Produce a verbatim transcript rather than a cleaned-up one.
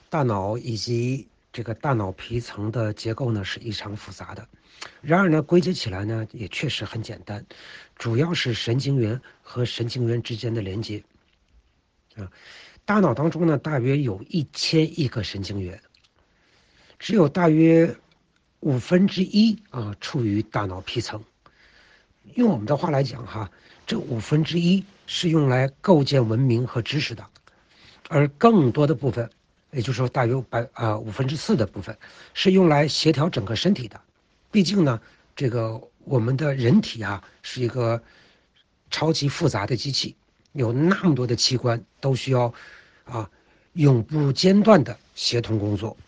大脑以及这个大脑皮层的结构呢是异常复杂的，然而呢，归结起来呢也确实很简单，主要是神经元和神经元之间的连接。啊，大脑当中呢大约有一千亿个神经元，只有大约五分之一啊处于大脑皮层。用我们的话来讲哈，这五分之一是用来构建文明和知识的，而更多的部分，也就是说大约百啊五分之四的部分，是用来协调整个身体的。毕竟呢，这个我们的人体啊是一个超级复杂的机器，有那么多的器官都需要啊永不间断的协同工作。